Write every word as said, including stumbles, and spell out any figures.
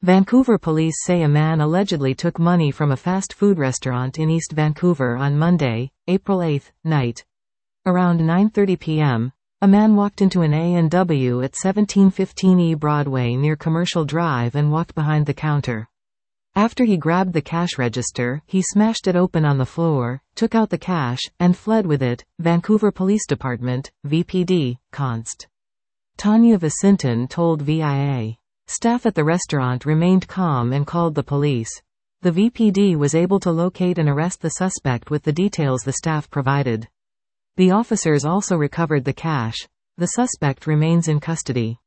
Vancouver police say a man allegedly took money from a fast food restaurant in East Vancouver on Monday, April eighth, night. Around nine thirty p m, a man walked into an A and W at seventeen fifteen E Broadway near Commercial Drive and walked behind the counter. After he grabbed the cash register, he smashed it open on the floor, took out the cash, and fled with it. Vancouver Police Department, V P D, Const. Tanya Vicinton told V I A. Staff at the restaurant remained calm and called the police. The V P D was able to locate and arrest the suspect with the details the staff provided. The officers also recovered the cash. The suspect remains in custody.